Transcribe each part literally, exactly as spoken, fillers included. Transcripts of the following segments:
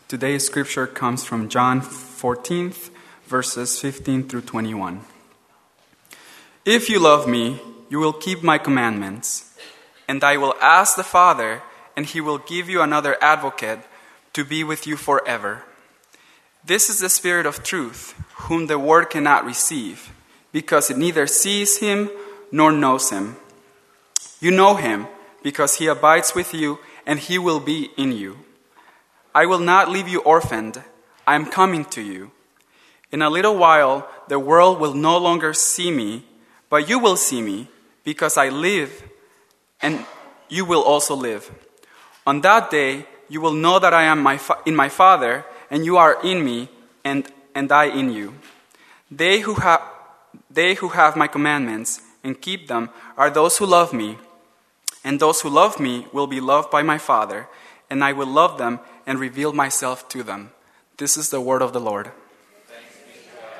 Today's scripture comes from John fourteen, verses fifteen through twenty-one. If you love me, you will keep my commandments, and I will ask the Father, and he will give you another advocate to be with you forever. This is the Spirit of truth, whom the world cannot receive, because it neither sees him nor knows him. You know him, because he abides with you, and he will be in you. I will not leave you orphaned. I am coming to you. In a little while, the world will no longer see me, but you will see me, because I live, and you will also live. On that day, you will know that I am my fa- in my Father, and you are in me, and, and I in you. They who have they who have my commandments and keep them are those who love me, and those who love me will be loved by my Father, and I will love them and reveal myself to them. This is the word of the Lord. Thanks be to God.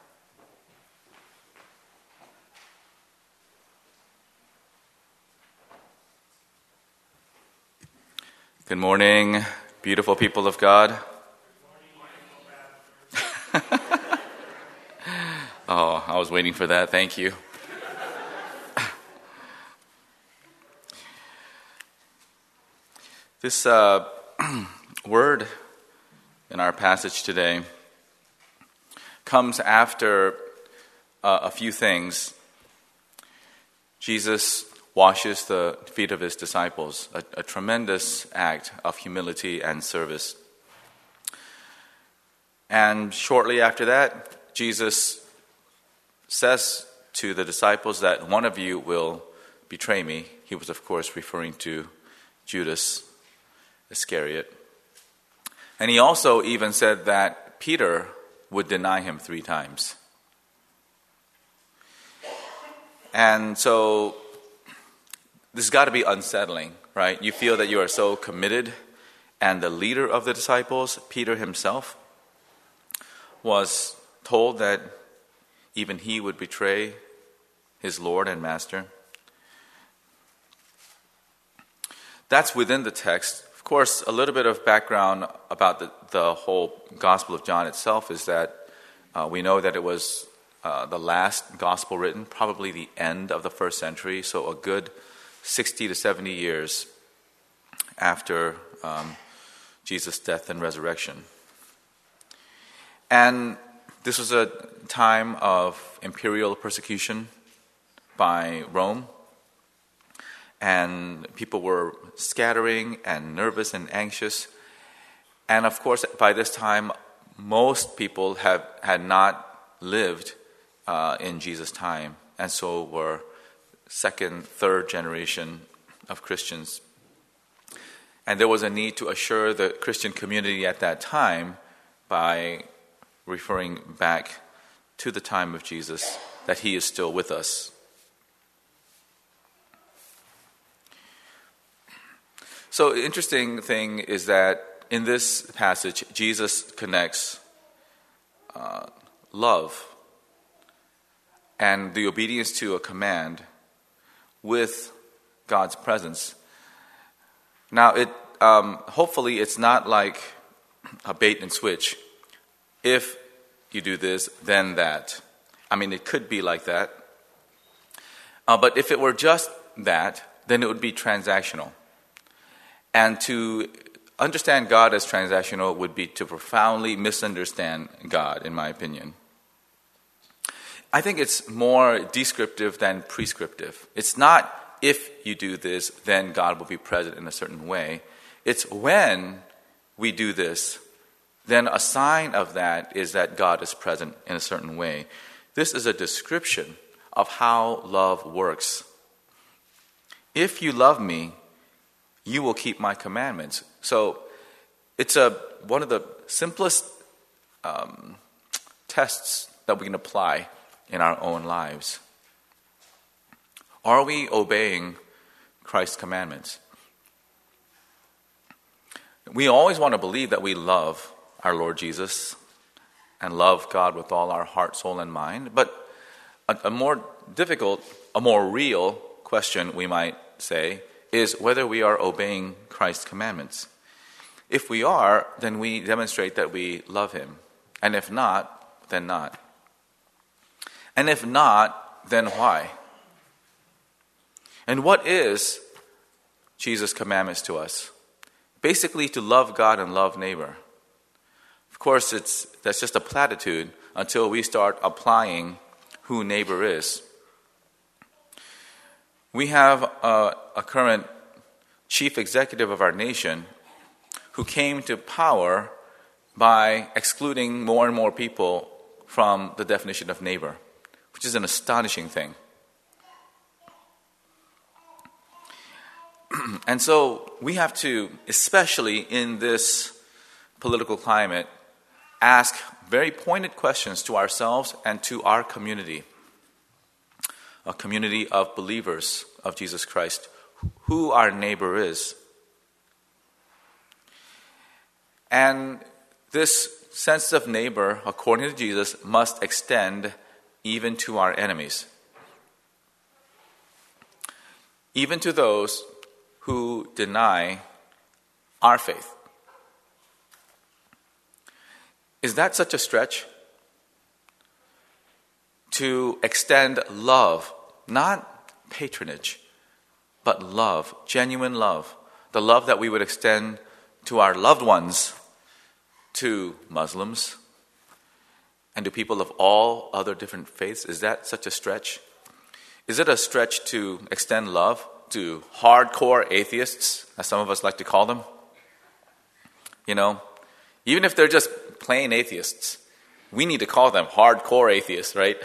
Good morning, beautiful people of God. Oh, I was waiting for that. Thank you. This uh, word in our passage today comes after uh, a few things. Jesus washes the feet of his disciples, a, a tremendous act of humility and service. And shortly after that, Jesus says to the disciples that one of you will betray me. He was, of course, referring to Judas Iscariot. And he also even said that Peter would deny him three times. And so this has got to be unsettling, right? You feel that you are so committed, and the leader of the disciples, Peter himself, was told that even he would betray his Lord and Master. That's within the text. Of course, a little bit of background about the, the whole Gospel of John itself is that uh, we know that it was uh, the last gospel written, probably the end of the first century, so a good sixty to seventy years after um, Jesus' death and resurrection. And this was a time of imperial persecution by Rome. And people were scattering and nervous and anxious. And of course, by this time, most people have had not lived uh, in Jesus' time, and so were second, third generation of Christians. And there was a need to assure the Christian community at that time by referring back to the time of Jesus that he is still with us. So the interesting thing is that in this passage, Jesus connects uh, love and the obedience to a command with God's presence. Now, it um, hopefully it's not like a bait and switch. If you do this, then that. I mean, it could be like that. Uh, but if it were just that, then it would be transactional. And to understand God as transactional would be to profoundly misunderstand God, in my opinion. I think it's more descriptive than prescriptive. It's not if you do this, then God will be present in a certain way. It's when we do this, then a sign of that is that God is present in a certain way. This is a description of how love works. If you love me, you will keep my commandments. So it's a one of the simplest um, tests that we can apply in our own lives. Are we obeying Christ's commandments? We always want to believe that we love our Lord Jesus and love God with all our heart, soul, and mind. But a, a more difficult, a more real question, we might say, is whether we are obeying Christ's commandments. If we are, then we demonstrate that we love him. And if not, then not. And if not, then why? And what is Jesus' commandments to us? Basically, to love God and love neighbor. Of course, it's that's just a platitude until we start applying who neighbor is. We have a, a current chief executive of our nation who came to power by excluding more and more people from the definition of neighbor, which is an astonishing thing. And so we have to, especially in this political climate, ask very pointed questions to ourselves and to our community, a community of believers of Jesus Christ, who our neighbor is. And this sense of neighbor, according to Jesus, must extend even to our enemies, even to those who deny our faith. Is that such a stretch? To extend love, not patronage, but love, genuine love, the love that we would extend to our loved ones, to Muslims, and to people of all other different faiths. Is that such a stretch? Is it a stretch to extend love to hardcore atheists, as some of us like to call them? You know, even if they're just plain atheists, we need to call them hardcore atheists, right?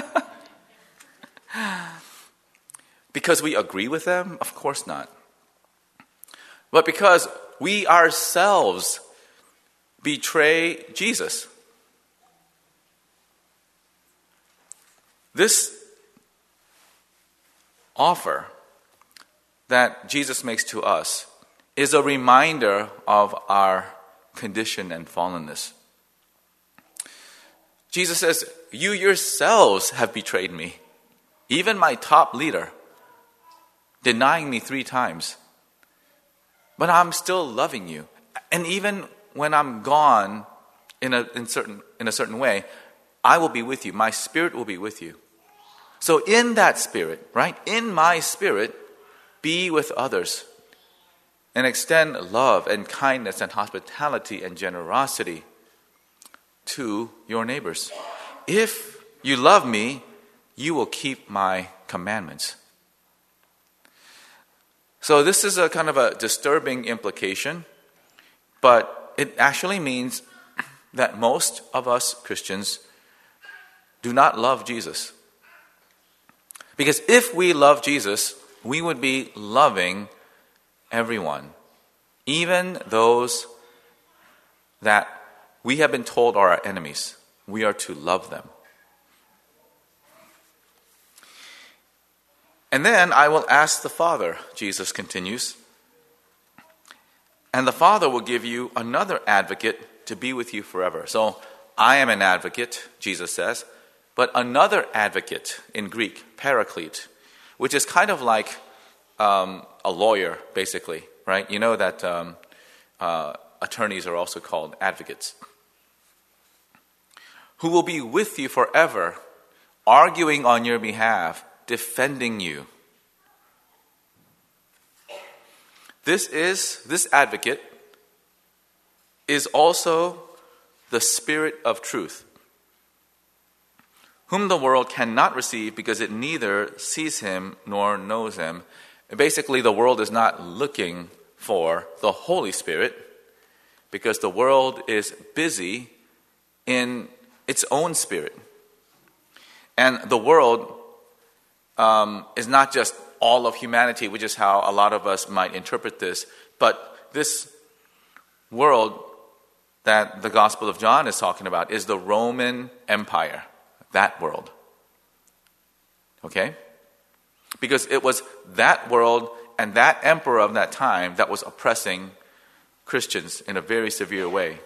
Because we agree with them? Of course not. But because we ourselves betray Jesus. This offer that Jesus makes to us is a reminder of our condition and fallenness. Jesus says, you yourselves have betrayed me. Even my top leader, denying me three times. But I'm still loving you. And even when I'm gone in a, in certain, in a certain way, I will be with you. My spirit will be with you. So in that spirit, right, in my spirit, be with others and extend love and kindness and hospitality and generosity to your neighbors. If you love me, you will keep my commandments. So this is a kind of a disturbing implication, but it actually means that most of us Christians do not love Jesus. Because if we love Jesus, we would be loving everyone, even those that we have been told are our enemies. We are to love them. And then I will ask the Father, Jesus continues, and the Father will give you another advocate to be with you forever. So I am an advocate, Jesus says, but another advocate in Greek, paraclete, which is kind of like um, a lawyer, basically, right? You know that um, uh, attorneys are also called advocates. Who will be with you forever, arguing on your behalf, defending you. This is, this advocate is also the Spirit of truth, whom the world cannot receive because it neither sees him nor knows him. And basically, the world is not looking for the Holy Spirit because the world is busy in its own spirit. And the world um, is not just all of humanity, which is how a lot of us might interpret this, but this world that the Gospel of John is talking about is the Roman Empire, that world. Okay? Because it was that world and that emperor of that time that was oppressing Christians in a very severe way.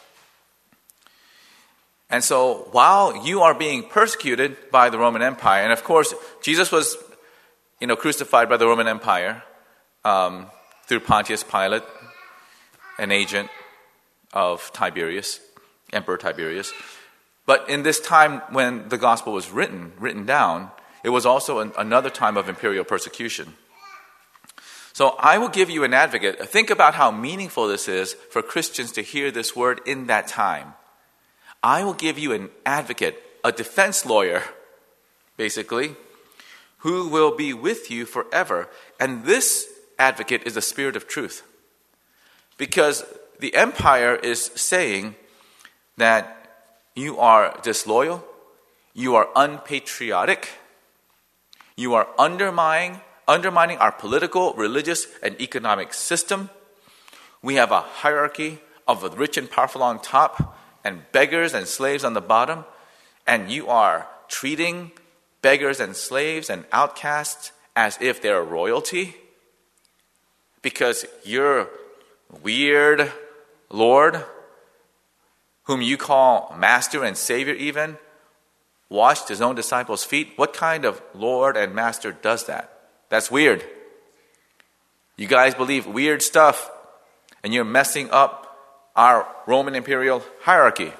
And so while you are being persecuted by the Roman Empire, and of course Jesus was, you know, crucified by the Roman Empire um, through Pontius Pilate, an agent of Tiberius, Emperor Tiberius. But in this time when the gospel was written, written down, it was also an, another time of imperial persecution. So I will give you an advocate. Think about how meaningful this is for Christians to hear this word in that time. I will give you an advocate, a defense lawyer, basically, who will be with you forever. And this advocate is the Spirit of truth. Because the empire is saying that you are disloyal, you are unpatriotic, you are undermining, undermining our political, religious, and economic system. We have a hierarchy of the rich and powerful on top and beggars and slaves on the bottom. And you are treating beggars and slaves and outcasts as if they're royalty because your weird Lord, whom you call master and savior even, washed his own disciples' feet. What kind of Lord and master does that? That's weird. You guys believe weird stuff, and you're messing up our Roman imperial hierarchy.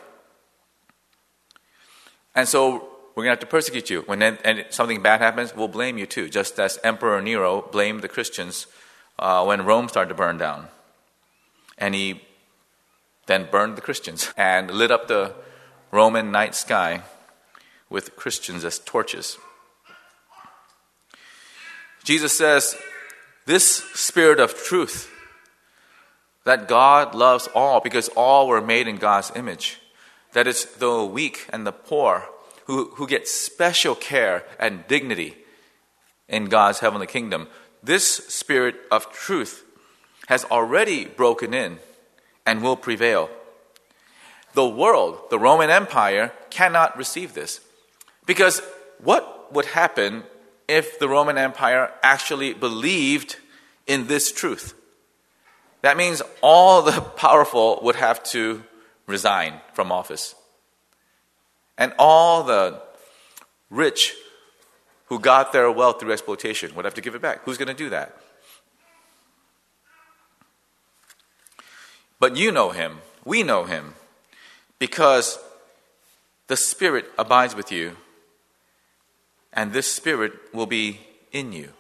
And so we're going to have to persecute you. When then, and something bad happens, we'll blame you too, just as Emperor Nero blamed the Christians uh, when Rome started to burn down. And he then burned the Christians and lit up the Roman night sky with Christians as torches. Jesus says, this Spirit of truth, that God loves all because all were made in God's image, that it's the weak and the poor who, who get special care and dignity in God's heavenly kingdom. This Spirit of truth has already broken in and will prevail. The world, the Roman Empire, cannot receive this. Because what would happen if the Roman Empire actually believed in this truth? That means all the powerful would have to resign from office. And all the rich who got their wealth through exploitation would have to give it back. Who's going to do that? But you know him. We know him. Because the Spirit abides with you. And this Spirit will be in you.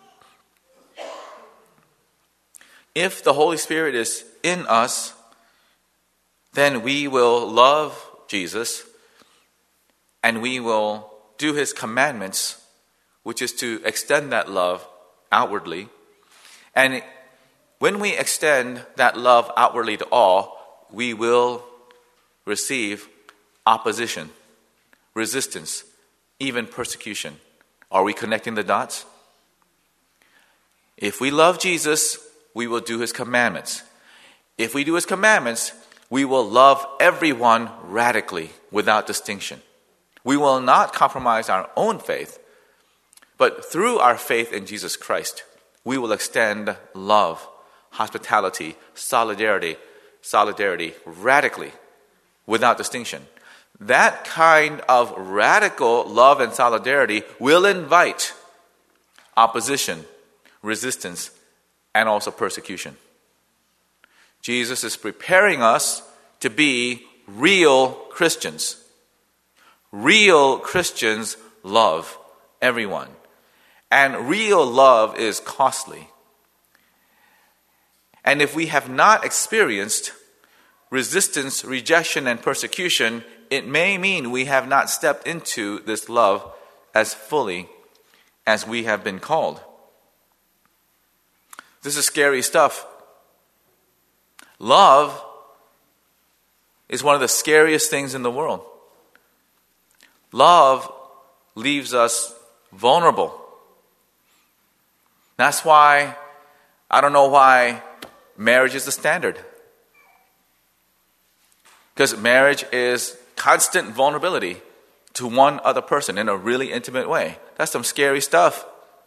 If the Holy Spirit is in us, then we will love Jesus and we will do his commandments, which is to extend that love outwardly. And when we extend that love outwardly to all, we will receive opposition, resistance, even persecution. Are we connecting the dots? If we love Jesus, we will do his commandments. If we do his commandments, we will love everyone radically without distinction. We will not compromise our own faith, but through our faith in Jesus Christ, we will extend love, hospitality, solidarity, solidarity radically without distinction. That kind of radical love and solidarity will invite opposition, resistance, and also persecution. Jesus is preparing us to be real Christians. Real Christians love everyone. And real love is costly. And if we have not experienced resistance, rejection, and persecution, it may mean we have not stepped into this love as fully as we have been called. This is scary stuff. Love is one of the scariest things in the world. Love leaves us vulnerable. That's why, I don't know why marriage is the standard. Because marriage is constant vulnerability to one other person in a really intimate way. That's some scary stuff.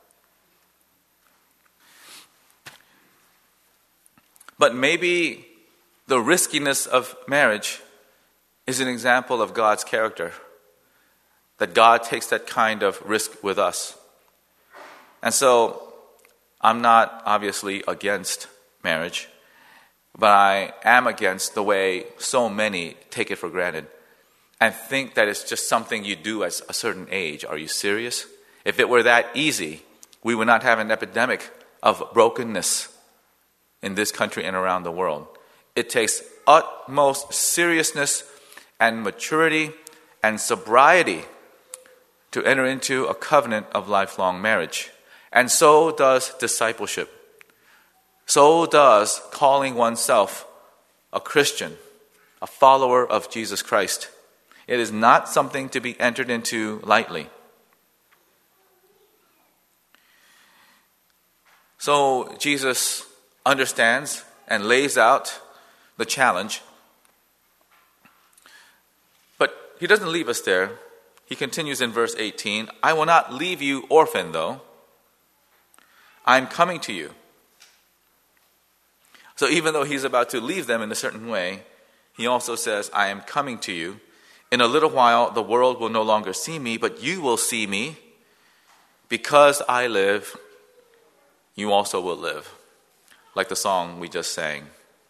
But maybe the riskiness of marriage is an example of God's character. That God takes that kind of risk with us. And so, I'm not obviously against marriage. but I am against the way so many take it for granted and think that it's just something you do at a certain age. Are you serious? If it were that easy, we would not have an epidemic of brokenness in this country and around the world. It takes utmost seriousness and maturity and sobriety to enter into a covenant of lifelong marriage. And so does discipleship. So does calling oneself a Christian, a follower of Jesus Christ. It is not something to be entered into lightly. So Jesus understands and lays out the challenge. But he doesn't leave us there. He continues in verse eighteen, I will not leave you orphan, though. I am coming to you. So even though he's about to leave them in a certain way, he also says, I am coming to you. In a little while, the world will no longer see me, but you will see me. Because I live, you also will live. Like the song we just sang.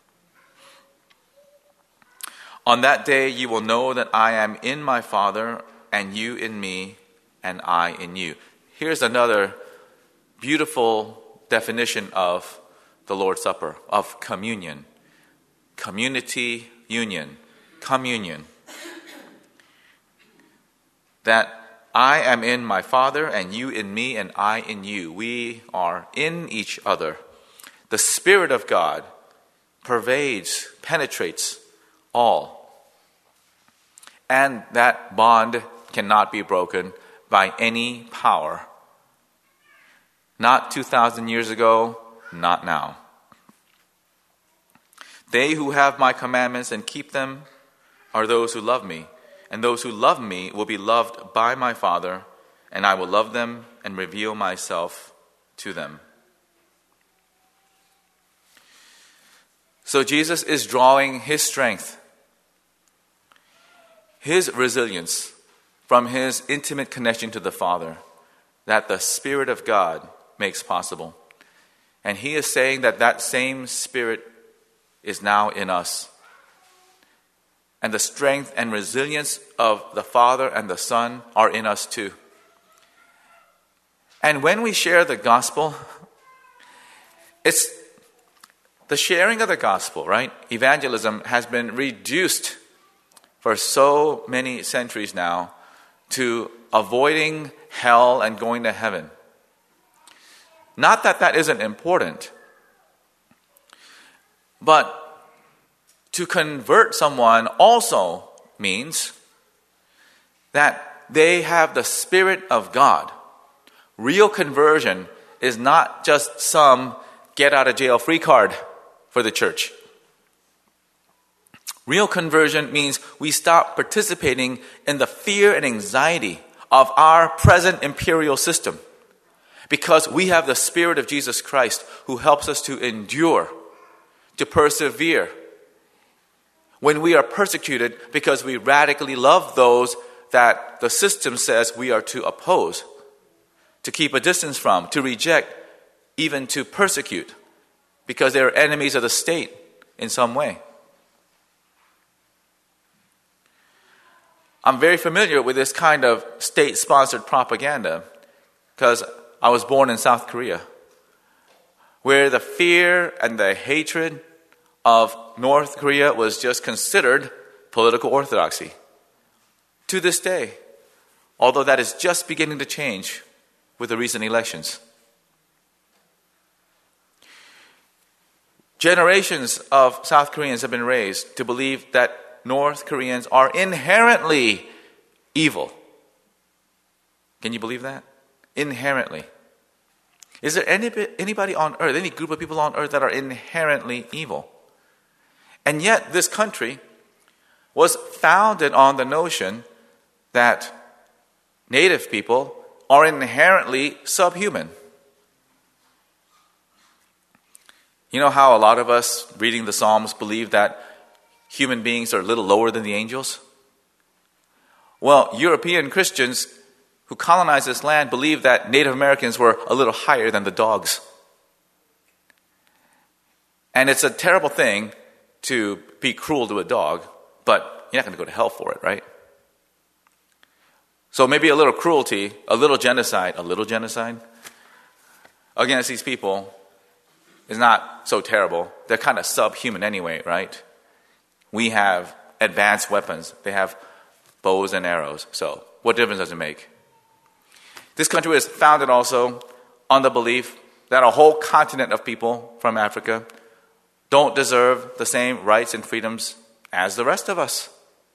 On that day, you will know that I am in my Father, and you in me, and I in you. Here's another beautiful definition of the Lord's Supper, of communion. Community union. Communion. That I am in my Father, and you in me, and I in you. We are in each other. The Spirit of God pervades, penetrates all. And that bond cannot be broken by any power. Not two thousand years ago, not now. They who have my commandments and keep them are those who love me. And those who love me will be loved by my Father, and I will love them and reveal myself to them. So Jesus is drawing his strength, his resilience from his intimate connection to the Father that the Spirit of God makes possible. And he is saying that that same Spirit is now in us. And the strength and resilience of the Father and the Son are in us too. And when we share the gospel, it's the sharing of the gospel, right? Evangelism has been reduced for so many centuries now to avoiding hell and going to heaven. Not that that isn't important, but to convert someone also means that they have the Spirit of God. Real conversion is not just some get-out-of-jail-free card for the church. Real conversion means we stop participating in the fear and anxiety of our present imperial system because we have the Spirit of Jesus Christ who helps us to endure, to persevere. When we are persecuted because we radically love those that the system says we are to oppose, to keep a distance from, to reject, even to persecute, because they are enemies of the state in some way. I'm very familiar with this kind of state-sponsored propaganda because I was born in South Korea, where the fear and the hatred of North Korea was just considered political orthodoxy. To this day, although that is just beginning to change with the recent elections. Generations of South Koreans have been raised to believe that North Koreans are inherently evil. Can you believe that? Inherently. Is there any, anybody on earth, any group of people on earth that are inherently evil? And yet this country was founded on the notion that native people are inherently subhuman. You know how a lot of us reading the Psalms believe that human beings are a little lower than the angels? Well, European Christians who colonized this land believed that Native Americans were a little higher than the dogs. And it's a terrible thing to be cruel to a dog, but you're not going to go to hell for it, right? So maybe a little cruelty, a little genocide, a little genocide against these people is not so terrible. They're kind of subhuman anyway, right? We have advanced weapons. They have bows and arrows. So what difference does it make? This country was founded also on the belief that a whole continent of people from Africa don't deserve the same rights and freedoms as the rest of us.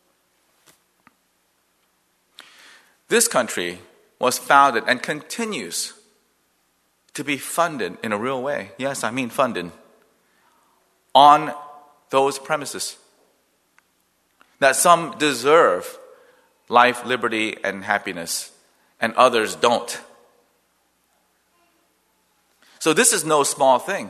This country was founded and continues to be funded in a real way. Yes, I mean funded. On those premises. That some deserve life, liberty, and happiness, and others don't. So this is no small thing.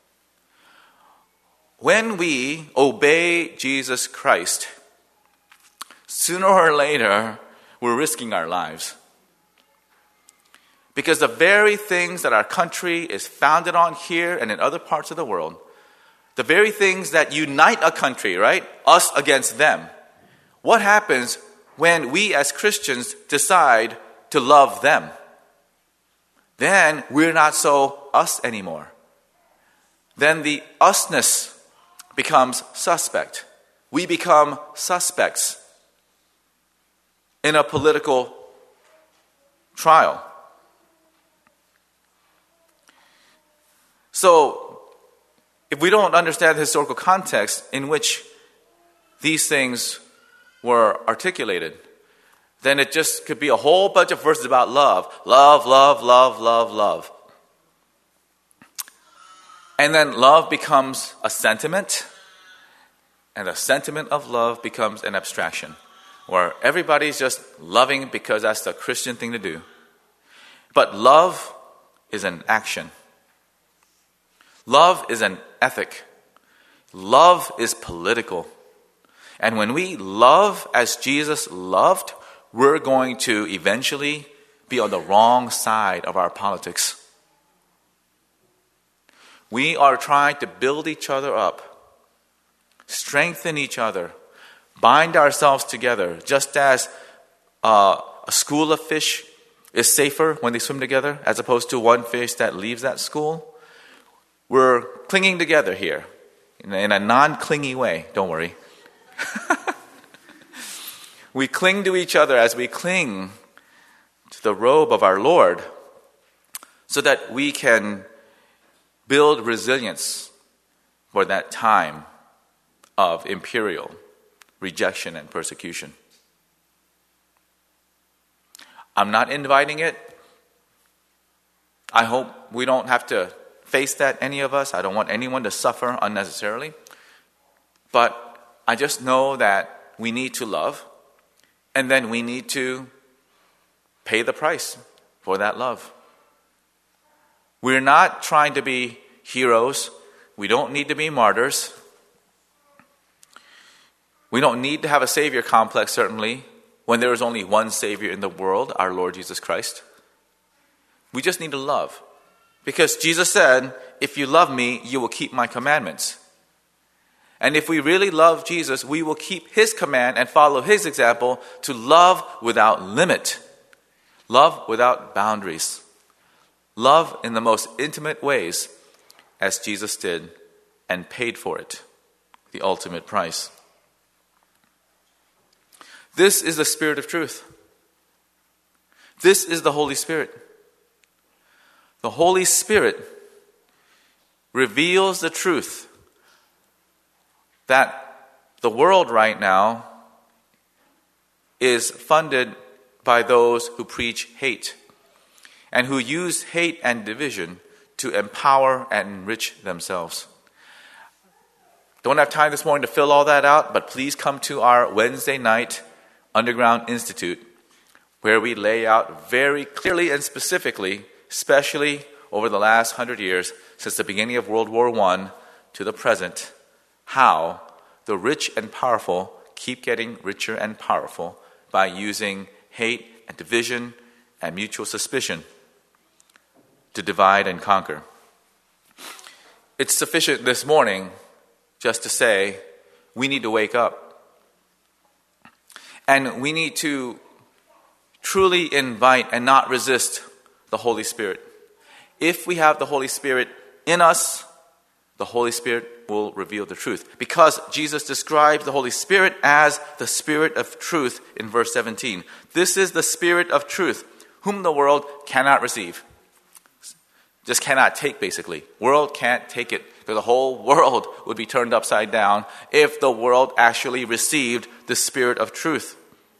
When we obey Jesus Christ, sooner or later, we're risking our lives. Because the very things that our country is founded on here and in other parts of the world, the very things that unite a country, right? Us against them. What happens when we as Christians decide to love them? Then we're not so us anymore. Then the usness becomes suspect. We become suspects in a political trial. So, if we don't understand the historical context in which these things were articulated, then it just could be a whole bunch of verses about love. Love, love, love, love, love. And then love becomes a sentiment, and the sentiment of love becomes an abstraction, where everybody's just loving because that's the Christian thing to do. But love is an action. Love is an ethic. Love is political. And when we love as Jesus loved, we're going to eventually be on the wrong side of our politics. We are trying to build each other up, strengthen each other, bind ourselves together, just as uh, a school of fish is safer when they swim together as opposed to one fish that leaves that school. We're clinging together here in a, in a non-clingy way. Don't worry. We cling to each other as we cling to the robe of our Lord so that we can build resilience for that time of imperial rejection and persecution. I'm not inviting it. I hope we don't have to face that, any of us. I don't want anyone to suffer unnecessarily. But I just know that we need to love, and then we need to pay the price for that love. We're not trying to be heroes. We don't need to be martyrs. We don't need to have a savior complex, certainly, when there is only one Savior in the world, our Lord Jesus Christ. We just need to love. Because Jesus said, if you love me, you will keep my commandments. And if we really love Jesus, we will keep his command and follow his example to love without limit. Love without boundaries. Love in the most intimate ways, as Jesus did and paid for it, the ultimate price. This is the Spirit of truth. This is the Holy Spirit. The Holy Spirit reveals the truth that the world right now is funded by those who preach hate and who use hate and division to empower and enrich themselves. Don't have time this morning to fill all that out, but please come to our Wednesday night Underground Institute, where we lay out very clearly and specifically, especially over the last hundred years, since the beginning of World War One to the present, how the rich and powerful keep getting richer and powerful by using hate and division and mutual suspicion to divide and conquer. It's sufficient this morning just to say we need to wake up. And we need to truly invite and not resist the Holy Spirit. If we have the Holy Spirit in us, the Holy Spirit will reveal the truth. Because Jesus describes the Holy Spirit as the Spirit of truth in verse seventeen. This is the Spirit of truth, whom the world cannot receive. Just cannot take, basically. World can't take it. Because the whole world would be turned upside down if the world actually received the Spirit of truth.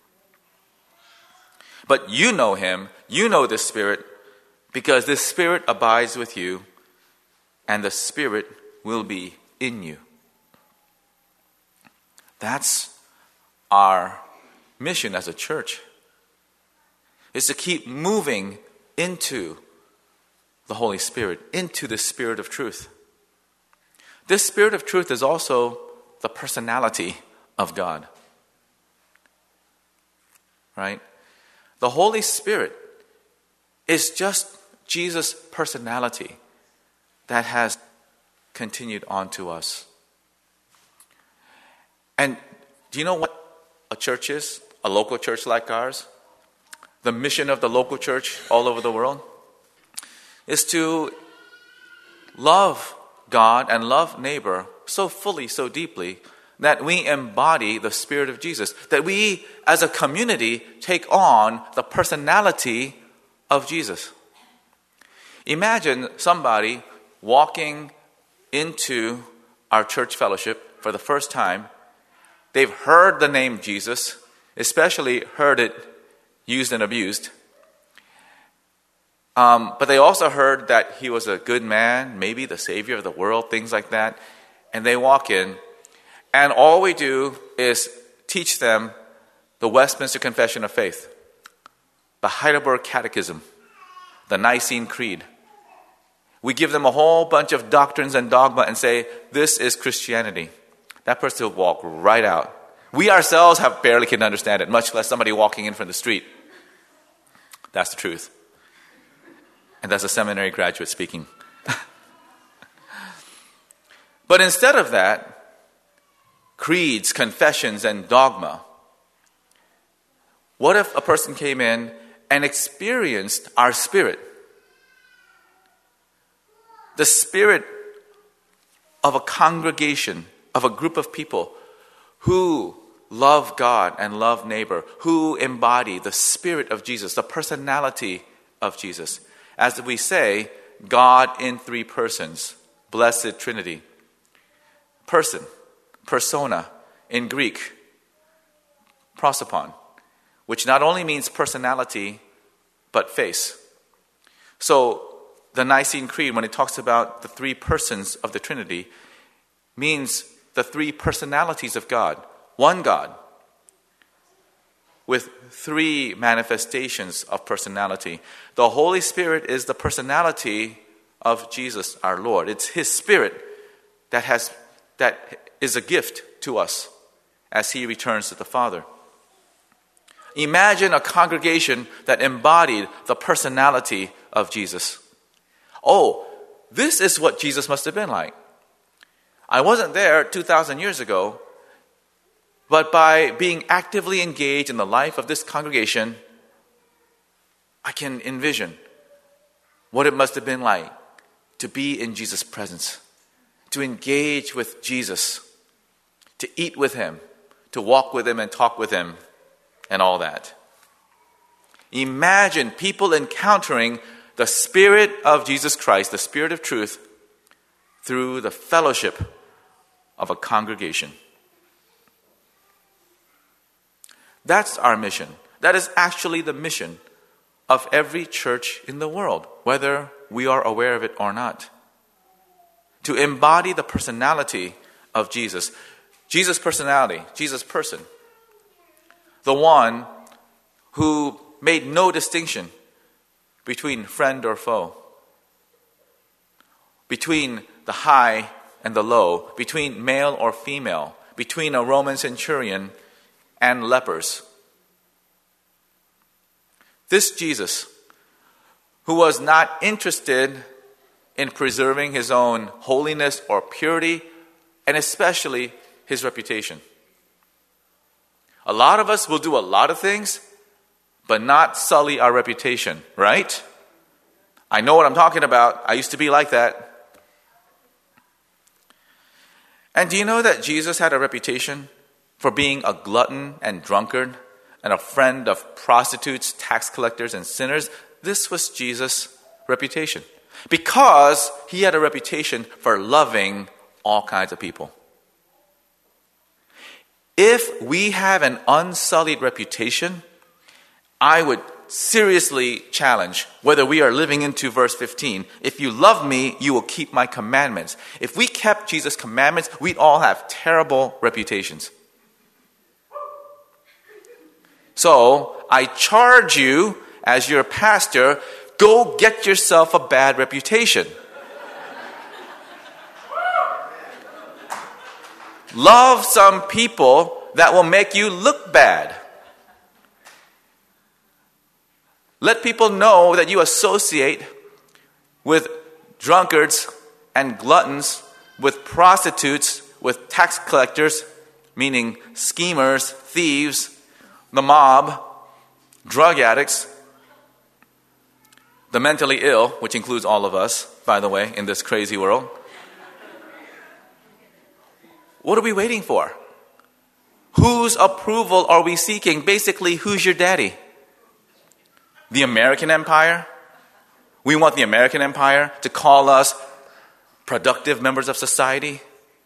But you know Him, you know the Spirit, because this Spirit abides with you, and the Spirit will be in you. That's our mission as a church, is to keep moving into the Holy Spirit, into the Spirit of truth. This Spirit of truth is also the personality of God. Right? The Holy Spirit is just Jesus' personality that has continued on to us. And do you know what a church is? A local church like ours? The mission of the local church all over the world is to love God and love neighbor so fully, so deeply, that we embody the Spirit of Jesus. That we, as a community, take on the personality of Jesus. Imagine somebody walking into our church fellowship for the first time. They've heard the name Jesus, especially heard it used and abused. Um, but they also heard that He was a good man, maybe the Savior of the world, things like that. And they walk in, and all we do is teach them the Westminster Confession of Faith, the Heidelberg Catechism, the Nicene Creed. We give them a whole bunch of doctrines and dogma and say, this is Christianity. That person will walk right out. We ourselves have barely can understand it, much less somebody walking in from the street. That's the truth. And that's a seminary graduate speaking. But instead of that, creeds, confessions, and dogma, what if a person came in and experienced our Spirit? The Spirit of a congregation, of a group of people who love God and love neighbor, who embody the Spirit of Jesus, the personality of Jesus. As we say, God in three persons, blessed Trinity. Person, persona, in Greek, prosopon, which not only means personality, but face. So, the Nicene Creed, when it talks about the three persons of the Trinity, means the three personalities of God. One God, with three manifestations of personality. The Holy Spirit is the personality of Jesus, our Lord. It's His Spirit that has that is a gift to us as He returns to the Father. Imagine a congregation that embodied the personality of Jesus. Oh, this is what Jesus must have been like. I wasn't there two thousand years ago, but by being actively engaged in the life of this congregation, I can envision what it must have been like to be in Jesus' presence, to engage with Jesus, to eat with Him, to walk with Him and talk with Him, and all that. Imagine people encountering the Spirit of Jesus Christ, the Spirit of truth, through the fellowship of a congregation. That's our mission. That is actually the mission of every church in the world, whether we are aware of it or not. To embody the personality of Jesus. Jesus' personality, Jesus' person. The one who made no distinction between friend or foe, between the high and the low, between male or female, between a Roman centurion and lepers. This Jesus, who was not interested in preserving His own holiness or purity, and especially his reputation. A lot of us will do a lot of things, but not sully our reputation, right? I know what I'm talking about. I used to be like that. And do you know that Jesus had a reputation for being a glutton and drunkard and a friend of prostitutes, tax collectors, and sinners? This was Jesus' reputation because he had a reputation for loving all kinds of people. If we have an unsullied reputation, I would seriously challenge whether we are living into verse fifteen. If you love me, you will keep my commandments. If we kept Jesus' commandments, we'd all have terrible reputations. So, I charge you, as your pastor, go get yourself a bad reputation. Love some people that will make you look bad. Let people know that you associate with drunkards and gluttons, with prostitutes, with tax collectors, meaning schemers, thieves, the mob, drug addicts, the mentally ill, which includes all of us, by the way, in this crazy world. What are we waiting for? Whose approval are we seeking? Basically, who's your daddy? The American empire? We want the American empire to call us productive members of society?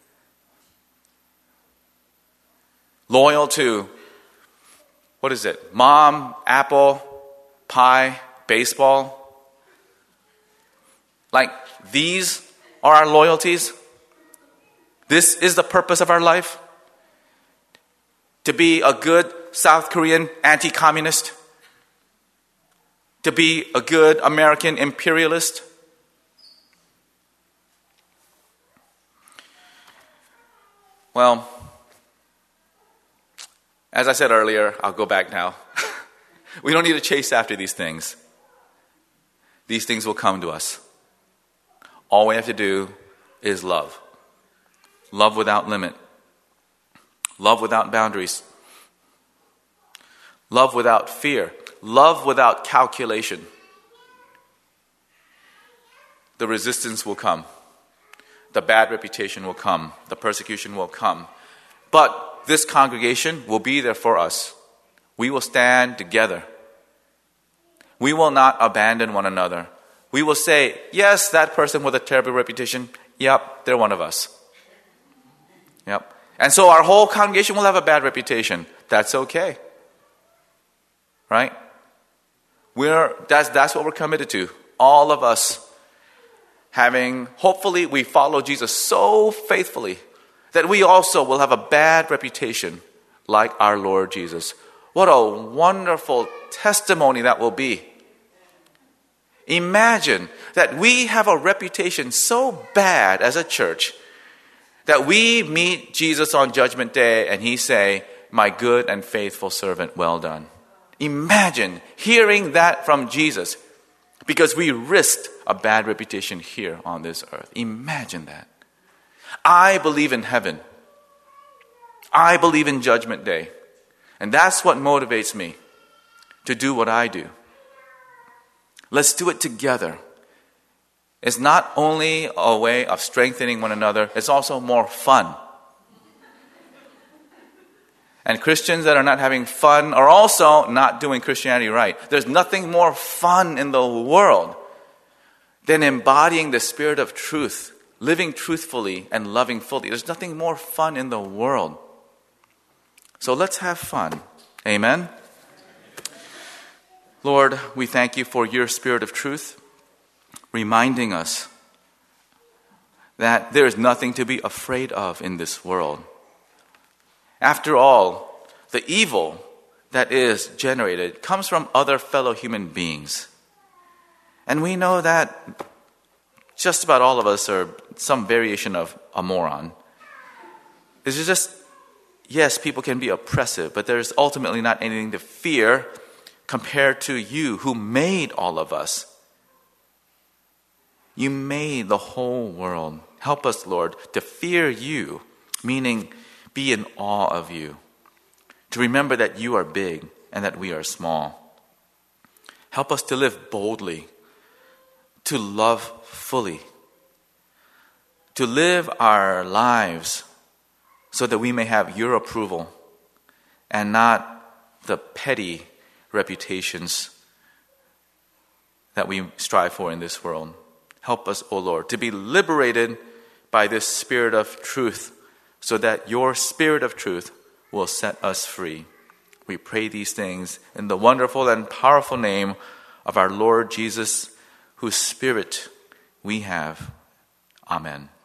Loyal to, what is it? Mom, apple, pie, baseball? Like, these are our loyalties? This is the purpose of our life? To be a good South Korean anti-communist? To be a good American imperialist? Well, as I said earlier, I'll go back now. We don't need to chase after these things. These things will come to us. All we have to do is love. Love without limit. Love without boundaries. Love without fear. Love without calculation. The resistance will come. The bad reputation will come. The persecution will come. But this congregation will be there for us. We will stand together. We will not abandon one another. We will say, yes, that person with a terrible reputation, yep, they're one of us. Yep. And so our whole congregation will have a bad reputation. That's okay. Right? We're that's that's what we're committed to. All of us having, hopefully we follow Jesus so faithfully that we also will have a bad reputation like our Lord Jesus. What a wonderful testimony that will be. Imagine that we have a reputation so bad as a church that we meet Jesus on Judgment Day and he say, my good and faithful servant, well done. Imagine hearing that from Jesus because we risked a bad reputation here on this earth. Imagine that. I believe in heaven. I believe in Judgment Day. And that's what motivates me to do what I do. Let's do it together. It's not only a way of strengthening one another, it's also more fun. And Christians that are not having fun are also not doing Christianity right. There's nothing more fun in the world than embodying the spirit of truth, living truthfully and loving fully. There's nothing more fun in the world. So let's have fun. Amen? Lord, we thank you for your spirit of truth, reminding us that there is nothing to be afraid of in this world. After all, the evil that is generated comes from other fellow human beings. And we know that just about all of us are some variation of a moron. It's just, yes, people can be oppressive, but there's ultimately not anything to fear compared to you who made all of us. You made the whole world. Help us, Lord, to fear you, meaning be in awe of you, to remember that you are big and that we are small. Help us to live boldly, to love fully, to live our lives so that we may have your approval and not the petty reputations that we strive for in this world. Help us, O Lord, to be liberated by this spirit of truth so that your spirit of truth will set us free. We pray these things in the wonderful and powerful name of our Lord Jesus, whose spirit we have. Amen.